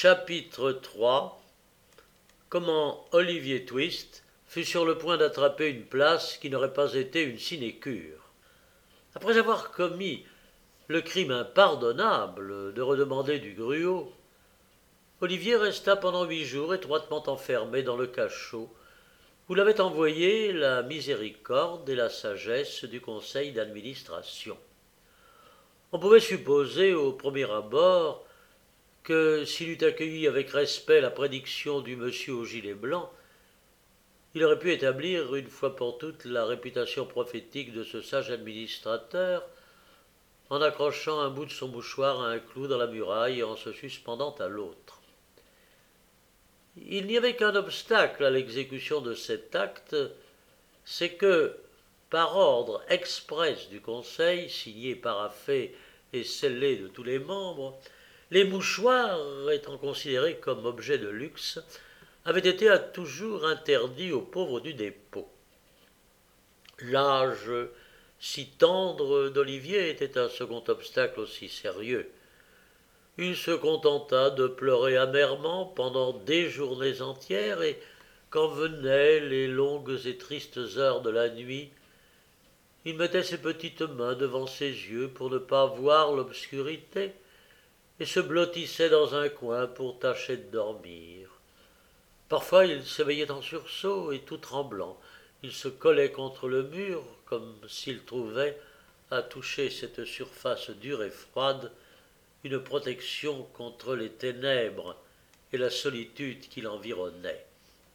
Chapitre 3. Comment Olivier Twist fut sur le point d'attraper une place qui n'aurait pas été une sinécure. Après avoir commis le crime impardonnable de redemander du gruau, Olivier resta pendant 8 jours étroitement enfermé dans le cachot où l'avaient envoyé la miséricorde et la sagesse du conseil d'administration. On pouvait supposer au premier abord que s'il eût accueilli avec respect la prédiction du monsieur au gilet blanc, il aurait pu établir une fois pour toutes la réputation prophétique de ce sage administrateur en accrochant un bout de son mouchoir à un clou dans la muraille et en se suspendant à l'autre. Il n'y avait qu'un obstacle à l'exécution de cet acte, c'est que, par ordre express du Conseil, signé, paraphé et scellé de tous les membres, les mouchoirs, étant considérés comme objets de luxe, avaient été à toujours interdits aux pauvres du dépôt. L'âge si tendre d'Olivier était un second obstacle aussi sérieux. Il se contenta de pleurer amèrement pendant des journées entières, et quand venaient les longues et tristes heures de la nuit, il mettait ses petites mains devant ses yeux pour ne pas voir l'obscurité, et se blottissait dans un coin pour tâcher de dormir. Parfois il s'éveillait en sursaut, et tout tremblant, il se collait contre le mur, comme s'il trouvait, à toucher cette surface dure et froide, une protection contre les ténèbres et la solitude qui l'environnait.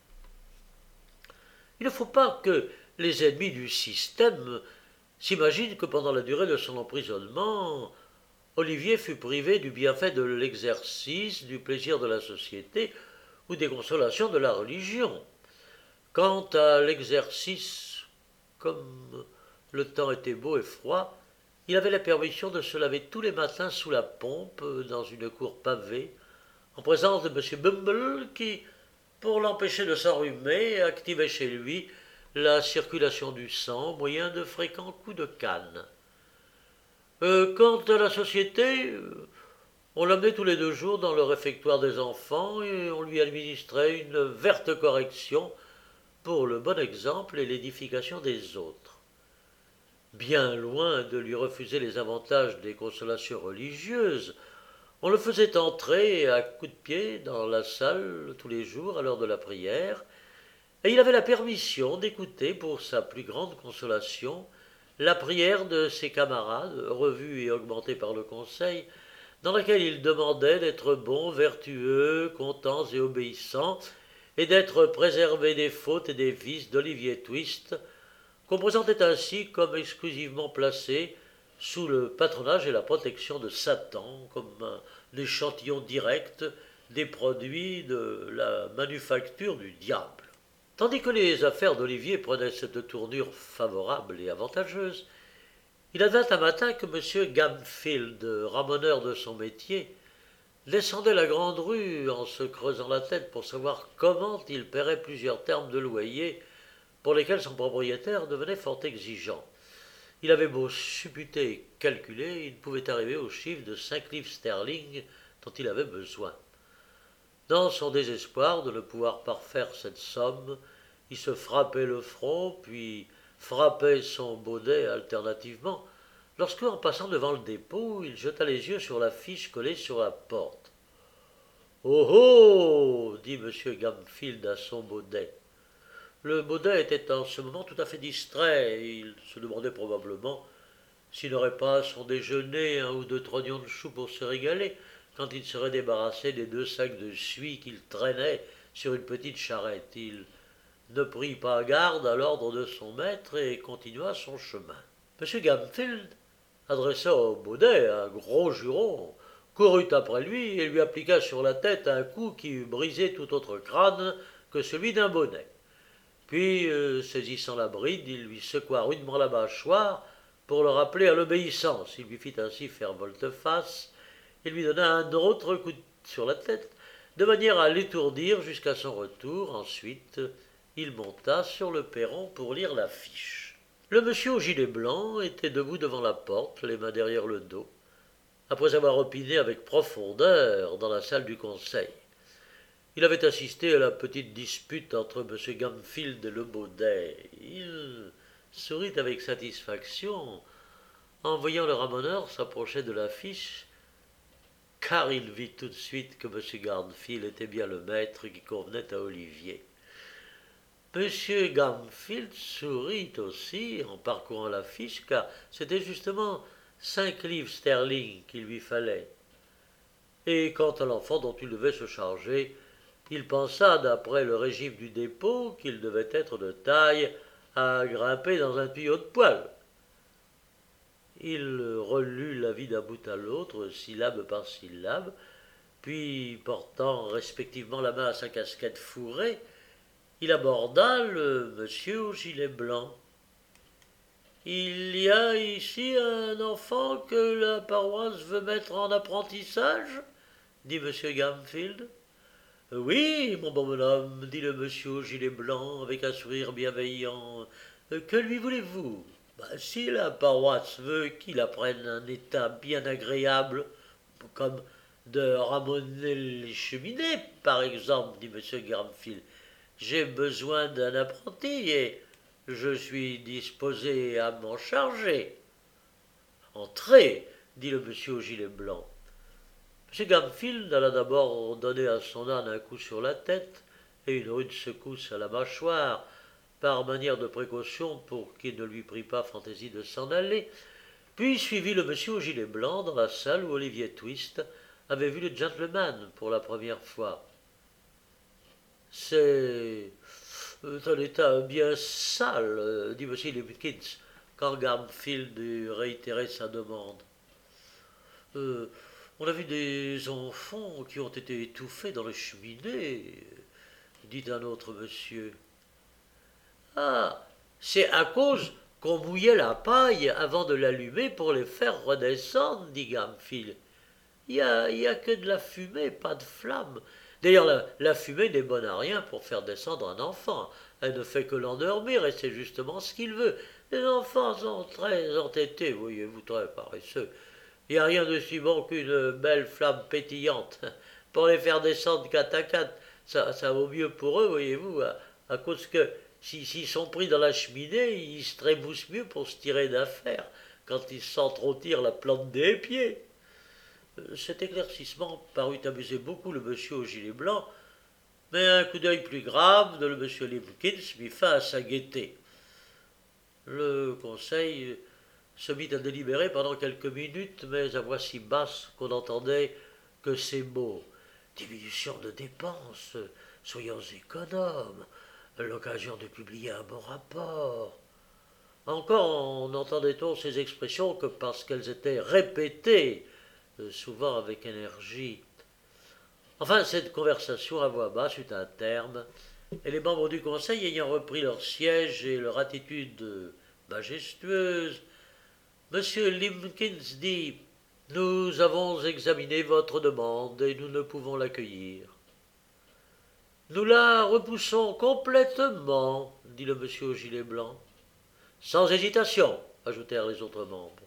Il ne faut pas que les ennemis du système s'imaginent que pendant la durée de son emprisonnement, Olivier fut privé du bienfait de l'exercice, du plaisir de la société ou des consolations de la religion. Quant à l'exercice, comme le temps était beau et froid, il avait la permission de se laver tous les matins sous la pompe, dans une cour pavée, en présence de M. Bumble, qui, pour l'empêcher de s'enrhumer, activait chez lui la circulation du sang au moyen de fréquents coups de canne. Quant à la société, on l'amenait tous les 2 jours dans le réfectoire des enfants et on lui administrait une verte correction pour le bon exemple et l'édification des autres. Bien loin de lui refuser les avantages des consolations religieuses, on le faisait entrer à coups de pied dans la salle tous les jours à l'heure de la prière, et il avait la permission d'écouter pour sa plus grande consolation la prière de ses camarades, revue et augmentée par le conseil, dans laquelle il demandait d'être bons, vertueux, contents et obéissants, et d'être préservés des fautes et des vices d'Olivier Twist, qu'on présentait ainsi comme exclusivement placé sous le patronage et la protection de Satan, comme un échantillon direct des produits de la manufacture du diable. Tandis que les affaires d'Olivier prenaient cette tournure favorable et avantageuse, il advint un matin que M. Gamfield, ramoneur de son métier, descendait la grande rue en se creusant la tête pour savoir comment il paierait plusieurs termes de loyer pour lesquels son propriétaire devenait fort exigeant. Il avait beau supputer et calculer, il ne pouvait arriver au chiffre de 5 livres sterling dont il avait besoin. Dans son désespoir de ne pouvoir parfaire cette somme, il se frappait le front, puis frappait son bonnet alternativement, lorsque, en passant devant le dépôt, il jeta les yeux sur l'affiche collée sur la porte. « Oh oh !» dit M. Gamfield à son bonnet. Le bonnet était en ce moment tout à fait distrait, et il se demandait probablement s'il n'aurait pas à son déjeuner 1 ou 2 trognons de chou pour se régaler, quand il serait débarrassé des 2 sacs de suie qu'il traînait sur une petite charrette. Il ne prit pas garde à l'ordre de son maître et continua son chemin. M. Gamfield adressa au bonnet un gros juron, courut après lui et lui appliqua sur la tête un coup qui eût brisé tout autre crâne que celui d'un bonnet. Puis, saisissant la bride, il lui secoua rudement la mâchoire pour le rappeler à l'obéissance. Il lui fit ainsi faire volte-face et lui donna un autre coup sur la tête, de manière à l'étourdir jusqu'à son retour. Ensuite, il monta sur le perron pour lire l'affiche. Le monsieur au gilet blanc était debout devant la porte, les mains derrière le dos. après avoir opiné avec profondeur dans la salle du conseil. Il avait assisté à la petite dispute entre M. Gamfield et le Baudet. Il sourit avec satisfaction en voyant le ramoneur s'approcher de l'affiche, car il vit tout de suite que M. Gamfield était bien le maître qui convenait à Olivier. M. Gamfield sourit aussi en parcourant l'affiche, car c'était justement 5 livres sterling qu'il lui fallait. Et quant à l'enfant dont il devait se charger, il pensa, d'après le régime du dépôt, qu'il devait être de taille à grimper dans un tuyau de poêle. Il relut l'avis d'un bout à l'autre, syllabe par syllabe, puis, portant respectivement la main à sa casquette fourrée, il aborda le monsieur au gilet blanc. « Il y a ici un enfant que la paroisse veut mettre en apprentissage ?» dit M. Gamfield. « Oui, mon bon bonhomme, dit le monsieur au gilet blanc avec un sourire bienveillant. Que lui voulez-vous ? Si la paroisse veut qu'il apprenne un état bien agréable, comme de ramoner les cheminées, par exemple, dit M. Gamfield, j'ai besoin d'un apprenti et je suis disposé à m'en charger. Entrez, dit le monsieur au gilet blanc. M. Gamfield alla d'abord donner à son âne un coup sur la tête et une rude secousse à la mâchoire, par manière de précaution pour qu'il ne lui prît pas fantaisie de s'en aller, puis suivit le monsieur au gilet blanc dans la salle où Olivier Twist avait vu le gentleman pour la première fois. C'est un état bien sale, dit M. Limbkins, quand Gamfield eut réitéré sa demande. On a vu des enfants qui ont été étouffés dans les cheminées, dit un autre monsieur. Ah, c'est à cause qu'on mouillait la paille avant de l'allumer pour les faire redescendre, dit Gamfield. Il y a que de la fumée, pas de flamme. D'ailleurs, la fumée n'est bonne à rien pour faire descendre un enfant. Elle ne fait que l'endormir, et c'est justement ce qu'il veut. Les enfants sont très entêtés, voyez-vous, très paresseux. Il n'y a rien de si bon qu'une belle flamme pétillante. Pour les faire descendre 4 à 4, ça vaut mieux pour eux, voyez-vous, à cause que s'ils sont pris dans la cheminée, ils se trémoussent mieux pour se tirer d'affaire quand ils s'entr'tirent la plante des pieds. Cet éclaircissement parut amuser beaucoup le monsieur au gilet blanc, mais un coup d'œil plus grave de le monsieur Limbkins mit fin à sa gaieté. Le conseil se mit à délibérer pendant quelques minutes, mais à voix si basse qu'on n'entendait que ces mots. Diminution de dépenses, soyons économes, l'occasion de publier un bon rapport. Encore n'entendait-on ces expressions que parce qu'elles étaient répétées, souvent avec énergie. Enfin, cette conversation à voix basse eut un terme, et les membres du conseil ayant repris leur siège et leur attitude majestueuse, M. Limbkins dit « Nous avons examiné votre demande et nous ne pouvons l'accueillir. »« Nous la repoussons complètement, » dit le monsieur au gilet blanc. « Sans hésitation, » ajoutèrent les autres membres.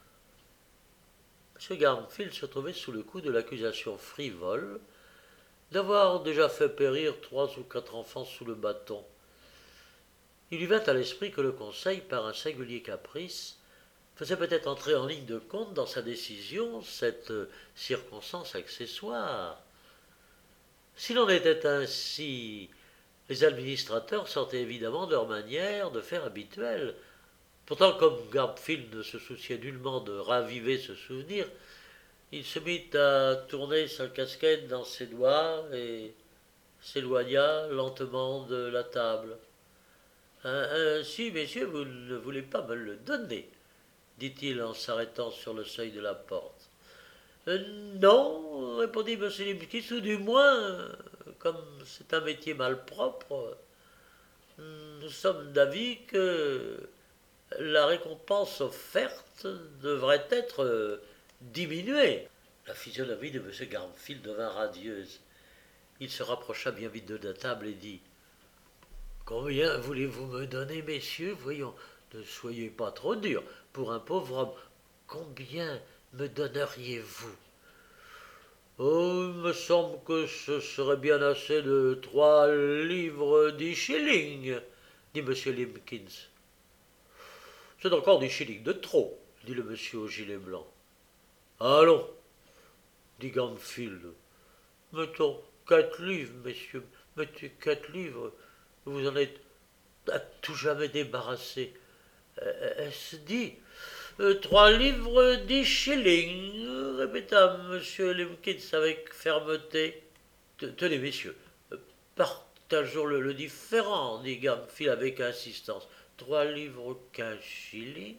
M. Gamfield se trouvait sous le coup de l'accusation frivole d'avoir déjà fait périr 3 ou 4 enfants sous le bâton. Il lui vint à l'esprit que le conseil, par un singulier caprice, faisait peut-être entrer en ligne de compte dans sa décision cette circonstance accessoire. S'il en était ainsi, les administrateurs sortaient évidemment de leur manière de faire habituelle. Pourtant, comme Gamfield ne se souciait nullement de raviver ce souvenir, il se mit à tourner sa casquette dans ses doigts et s'éloigna lentement de la table. « Ainsi, messieurs, vous ne voulez pas me le donner ?» dit-il en s'arrêtant sur le seuil de la porte. Non, répondit M. Limbkins, ou du moins, comme c'est un métier malpropre, nous sommes d'avis que la récompense offerte devrait être diminuée. La physionomie de M. Gamfield devint radieuse. Il se rapprocha bien vite de la table et dit « Combien voulez-vous me donner, messieurs ? Voyons, ne soyez pas trop durs. Pour un pauvre homme, combien me donneriez-vous? Oh, il me semble que ce serait bien assez de 3 livres 10 shillings, dit M. Limbkins. C'est encore 10 shillings de trop, dit le monsieur au gilet blanc. Allons, dit Gamfield. Mettons 4 livres, messieurs. Mettez 4 livres. Vous en êtes à tout jamais débarrassé. Est-ce dit 3 livres 10 shillings, répéta M. Limbkins avec fermeté. Tenez, messieurs, partageons le différend, dit Gamfield avec insistance. 3 livres 15 shillings.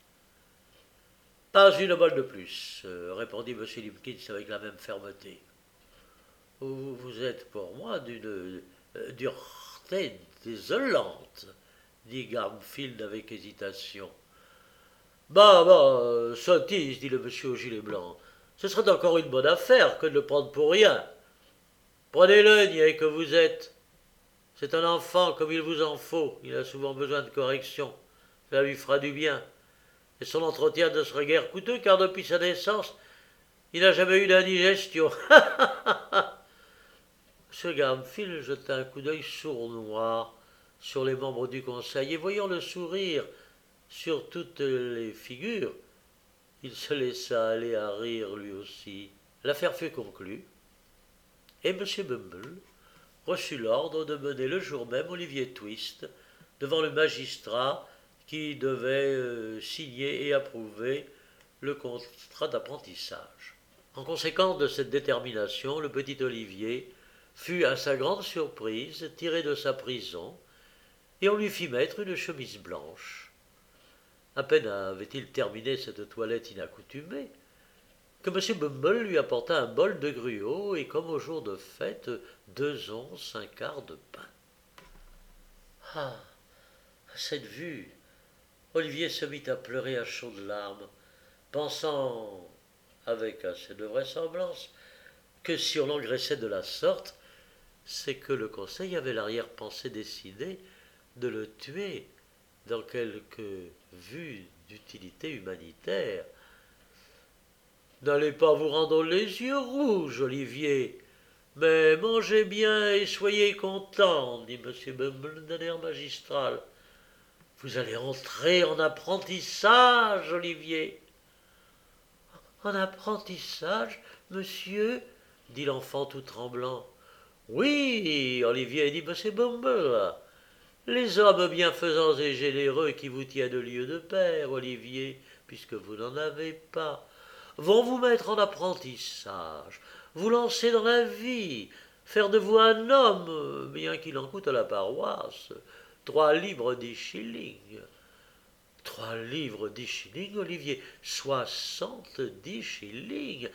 Pas une balle de plus, répondit M. Limbkins avec la même fermeté. Vous êtes pour moi d'une dureté désolante, dit Gamfield avec hésitation. Bah, sottise, dit le monsieur au gilet blanc. Ce serait encore une bonne affaire que de le prendre pour rien. Prenez-le, niais que vous êtes. C'est un enfant comme il vous en faut. Il a souvent besoin de correction. Cela lui fera du bien. Et son entretien ne serait guère coûteux, car depuis sa naissance, il n'a jamais eu d'indigestion. M. Gamfield jeta un coup d'œil sournois sur les membres du conseil, et voyant le sourire sur toutes les figures, il se laissa aller à rire lui aussi. L'affaire fut conclue, et M. Bumble reçut l'ordre de mener le jour même Olivier Twist devant le magistrat qui devait signer et approuver le contrat d'apprentissage. En conséquence de cette détermination, le petit Olivier fut, à sa grande surprise, tiré de sa prison, et on lui fit mettre une chemise blanche. À peine avait-il terminé cette toilette inaccoutumée que M. Bumble lui apporta un bol de gruau et, comme au jour de fête, 2 onces, un quart de pain. Ah, à cette vue, Olivier se mit à pleurer à chaudes larmes, pensant, avec assez de vraisemblance, que si on l'engraissait de la sorte, c'est que le conseil avait l'arrière-pensée décidée de le tuer dans quelque vue d'utilité humanitaire. N'allez pas vous rendre les yeux rouges, Olivier, mais mangez bien et soyez content, dit M. Bumble d'un air magistral. Vous allez entrer en apprentissage, Olivier. En apprentissage, monsieur, dit l'enfant tout tremblant. Oui, Olivier, dit M. Bumble. Les hommes bienfaisants et généreux qui vous tiennent lieu de père, Olivier, puisque vous n'en avez pas, vont vous mettre en apprentissage, vous lancer dans la vie, faire de vous un homme, bien qu'il en coûte à la paroisse 3 livres 10 shillings. 3 livres 10 shillings, Olivier, 70 shillings,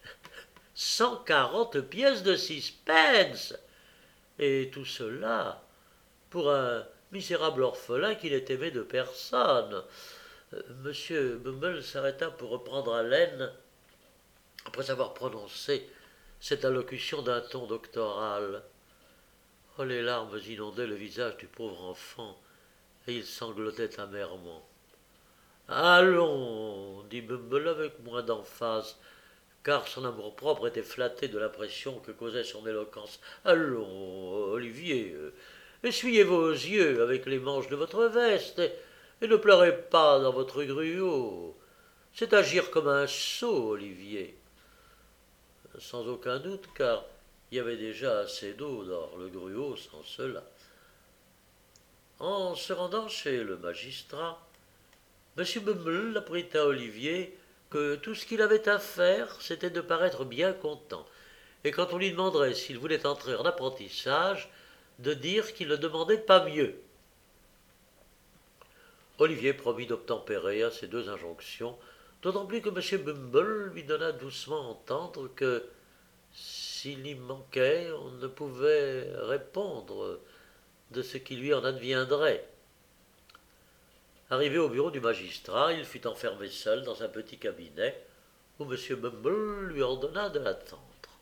140 pièces de 6 pence. Et tout cela pour un misérable orphelin qui n'est aimé de personne. Monsieur Bumble s'arrêta pour reprendre haleine après avoir prononcé cette allocution d'un ton doctoral. Oh, les larmes inondaient le visage du pauvre enfant, et il sanglotait amèrement. Allons, dit Bumble avec moins d'emphase, car son amour-propre était flatté de l'impression que causait son éloquence. Allons, Olivier, essuyez vos yeux avec les manches de votre veste, et ne pleurez pas dans votre gruau. C'est agir comme un sot, Olivier. Sans aucun doute, car il y avait déjà assez d'eau dans le gruau sans cela. En se rendant chez le magistrat, M. Bumble apprit à Olivier que tout ce qu'il avait à faire, c'était de paraître bien content, et quand on lui demanderait s'il voulait entrer en apprentissage, de dire qu'il ne demandait pas mieux. Olivier promit d'obtempérer à ces 2 injonctions, d'autant plus que M. Bumble lui donna doucement à entendre que, s'il y manquait, on ne pouvait répondre de ce qui lui en adviendrait. Arrivé au bureau du magistrat, il fut enfermé seul dans un petit cabinet où M. Bumble lui ordonna de l'attendre.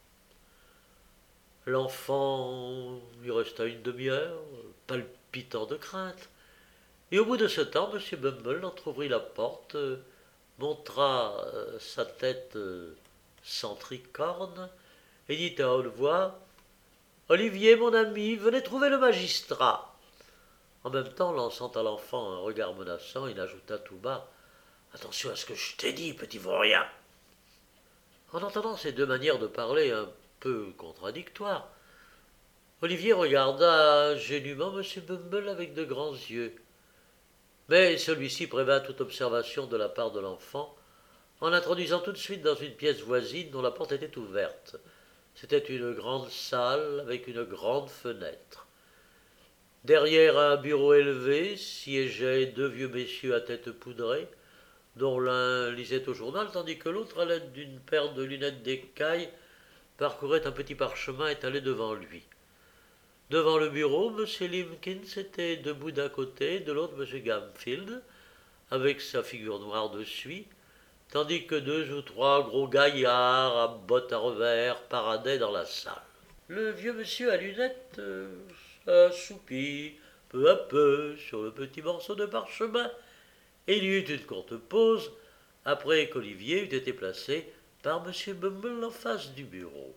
L'enfant y resta une demi-heure, palpitant de crainte, et au bout de ce temps, M. Bumble entr'ouvrit la porte, montra sa tête sans tricorne et dit à haute voix: Olivier, mon ami, venez trouver le magistrat. En même temps, lançant à l'enfant un regard menaçant, il ajouta tout bas: Attention à ce que je t'ai dit, petit vaurien. En entendant ces deux manières de parler un peu contradictoires, Olivier regarda gênément M. Bumble avec de grands yeux. Mais celui-ci prévint toute observation de la part de l'enfant, en l'introduisant tout de suite dans une pièce voisine dont la porte était ouverte. C'était une grande salle avec une grande fenêtre. Derrière un bureau élevé siégeaient deux vieux messieurs à tête poudrée, dont l'un lisait au journal, tandis que l'autre, à l'aide d'une paire de lunettes d'écaille, parcourait un petit parchemin étalé devant lui. Devant le bureau, M. Limkins était debout d'un côté, de l'autre M. Gamfield, avec sa figure noire de suie, tandis que deux ou trois gros gaillards à bottes à revers paradaient dans la salle. Le vieux monsieur à lunettes s'assoupit peu à peu sur le petit morceau de parchemin, et il y eut une courte pause après qu'Olivier eut été placé par M. Bumble en face du bureau.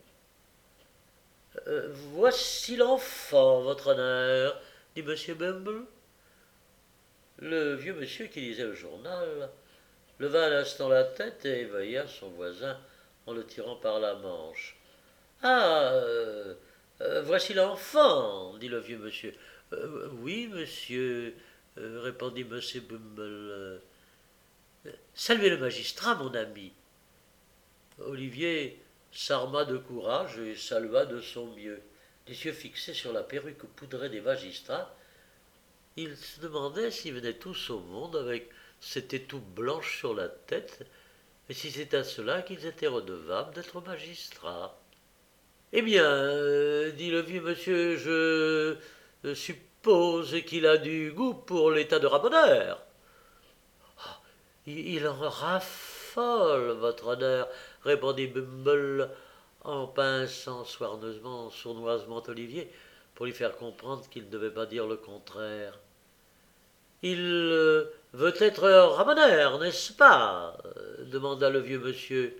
Voici l'enfant, votre honneur, dit M. Bumble. Le vieux monsieur qui lisait le journal leva un instant la tête et éveilla son voisin en le tirant par la manche. Ah, voici l'enfant, dit le vieux monsieur. Oui, monsieur, répondit M. Bumble. Saluez le magistrat, mon ami. Olivier s'arma de courage et salua de son mieux. Les yeux fixés sur la perruque poudrée des magistrats, il se demandait s'ils venaient tous au monde avec cette étoupe blanche sur la tête, et si c'est à cela qu'ils étaient redevables d'être magistrats. Eh bien, dit le vieux monsieur, je suppose qu'il a du goût pour l'état de ramoneur. Ah, il en raffole, votre honneur, répondit Bumble en pinçant sournoisement Olivier pour lui faire comprendre qu'il ne devait pas dire le contraire. Il veut être ramoneur, n'est-ce pas demanda le vieux monsieur.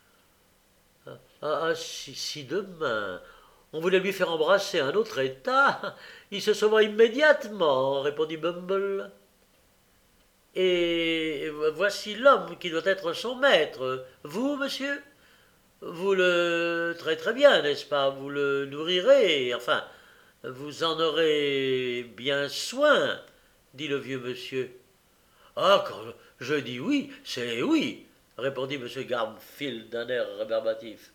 Si demain on voulait lui faire embrasser un autre état, il se sauvera immédiatement, répondit Bumble. Et voici l'homme qui doit être son maître. Vous, monsieur, vous le traiterez bien, n'est-ce pas? Vous le nourrirez, enfin, vous en aurez bien soin, dit le vieux monsieur. Ah, quand je dis oui, c'est oui, répondit M. Garfield d'un air rébarbatif.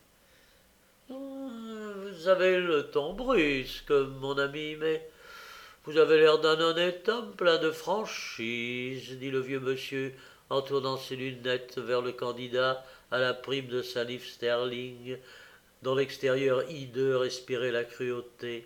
Vous avez le ton brusque, mon ami, mais vous avez l'air d'un honnête homme plein de franchise, dit le vieux monsieur en tournant ses lunettes vers le candidat à la prime de 5 livres sterling, dont l'extérieur hideux respirait la cruauté.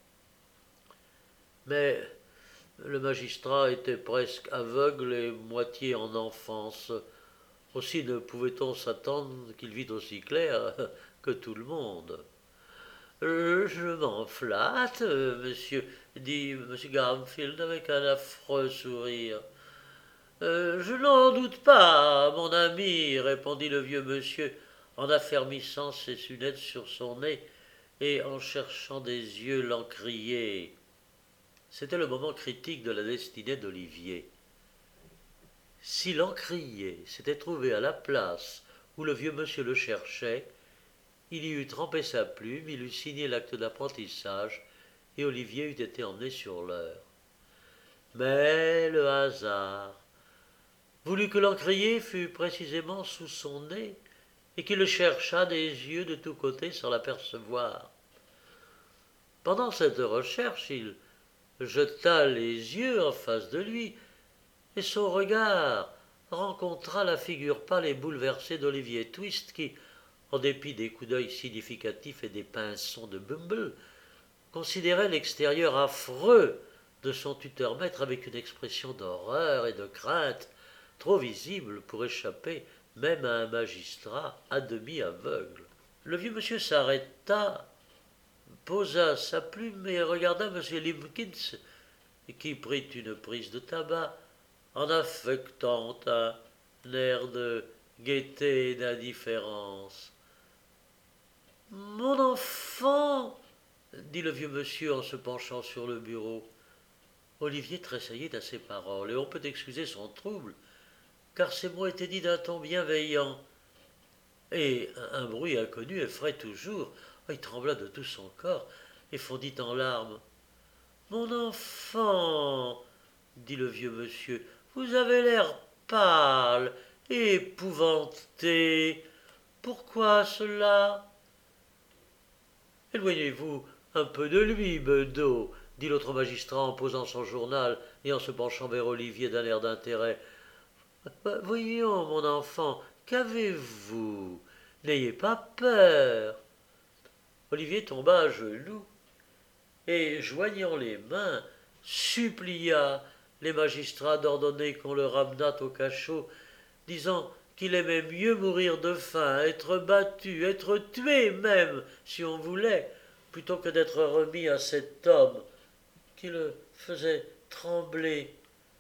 Mais le magistrat était presque aveugle et moitié en enfance. Aussi ne pouvait-on s'attendre qu'il vît aussi clair que tout le monde. Je m'en flatte, monsieur, dit M. Garfield avec un affreux sourire. Je n'en doute pas, mon ami, répondit le vieux monsieur en affermissant ses lunettes sur son nez et en cherchant des yeux l'encrier. C'était le moment critique de la destinée d'Olivier. Si l'encrier s'était trouvé à la place où le vieux monsieur le cherchait, il y eût trempé sa plume, il eût signé l'acte d'apprentissage, et Olivier eût été emmené sur l'heure. Mais le hasard voulut que l'encrier fût précisément sous son nez, et qu'il le cherchât des yeux de tous côtés sans l'apercevoir. Pendant cette recherche, il jeta les yeux en face de lui, et son regard rencontra la figure pâle et bouleversée d'Olivier Twist qui, en dépit des coups d'œil significatifs et des pinçons de Bumble, considérait l'extérieur affreux de son tuteur-maître avec une expression d'horreur et de crainte trop visible pour échapper même à un magistrat à demi aveugle. Le vieux monsieur s'arrêta, posa sa plume et regarda M. Limkins, qui prit une prise de tabac en affectant un air de gaieté et d'indifférence. Mon enfant, dit le vieux monsieur en se penchant sur le bureau. Olivier tressaillit à ces paroles, et on peut excuser son trouble, car ces mots étaient dits d'un ton bienveillant. Et un bruit inconnu effraie toujours. Il trembla de tout son corps et fondit en larmes. Mon enfant, dit le vieux monsieur, vous avez l'air pâle et épouvanté. Pourquoi cela? Éloignez-vous un peu de lui, Bedeau, dit l'autre magistrat en posant son journal et en se penchant vers Olivier d'un air d'intérêt. Voyons, mon enfant, qu'avez-vous? N'ayez pas peur. Olivier tomba à genoux et, joignant les mains, supplia les magistrats d'ordonner qu'on le ramenât au cachot, disant qu'il aimait mieux mourir de faim, être battu, être tué même, si on voulait, plutôt que d'être remis à cet homme qui le faisait trembler.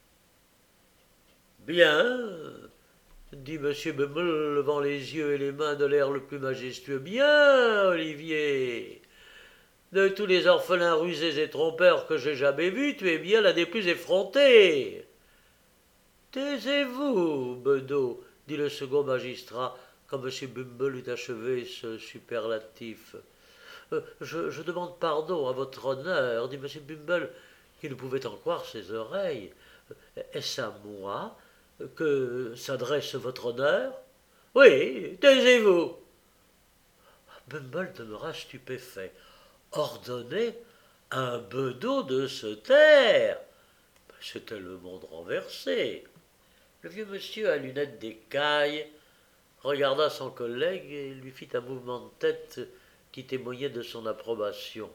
Bien, dit M. Bumble, levant les yeux et les mains de l'air le plus majestueux. Bien, Olivier. De tous les orphelins rusés et trompeurs que j'ai jamais vus, tu es bien l'un des plus effrontés. Taisez-vous, Bedeau, dit le second magistrat, quand M. Bumble eut achevé ce superlatif. Je demande pardon à votre honneur, dit M. Bumble, qui ne pouvait en croire ses oreilles. Est-ce à moi que s'adresse votre honneur? Oui, taisez-vous. Bumble demeura stupéfait. Ordonner à un bedeau de se taire? C'était le monde renversé. Le vieux monsieur à lunettes d'écaille regarda son collègue et lui fit un mouvement de tête qui témoignait de son approbation.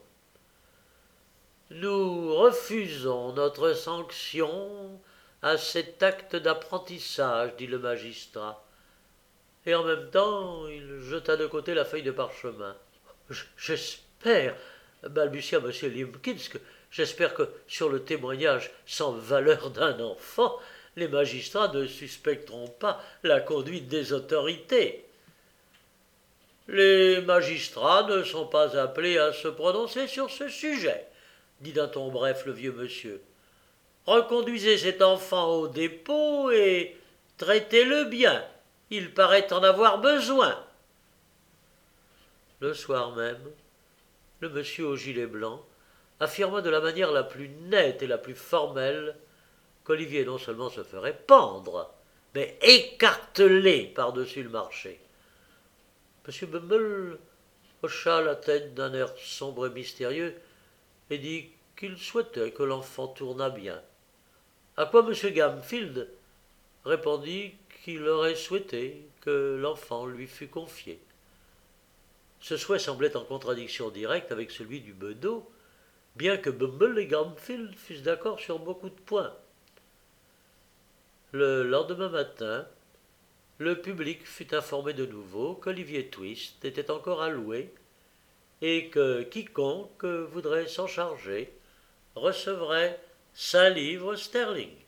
Nous refusons notre sanction à cet acte d'apprentissage, dit le magistrat. Et en même temps, il jeta de côté la feuille de parchemin. J'espère, balbutia M. Limbkins, j'espère que sur le témoignage sans valeur d'un enfant, les magistrats ne suspecteront pas la conduite des autorités. Les magistrats ne sont pas appelés à se prononcer sur ce sujet, dit d'un ton bref le vieux monsieur. Reconduisez cet enfant au dépôt et traitez-le bien. Il paraît en avoir besoin. Le soir même, le monsieur au gilet blanc affirma de la manière la plus nette et la plus formelle qu'Olivier non seulement se ferait pendre, mais écarteler par-dessus le marché. M. Bumble hocha la tête d'un air sombre et mystérieux et dit qu'il souhaitait que l'enfant tournât bien. À quoi M. Gamfield répondit qu'il aurait souhaité que l'enfant lui fût confié. Ce souhait semblait en contradiction directe avec celui du bedeau, bien que Bumble et Gamfield fussent d'accord sur beaucoup de points. Le lendemain matin, le public fut informé de nouveau qu'Olivier Twist était encore à louer et que quiconque voudrait s'en charger recevrait 5 livres sterling.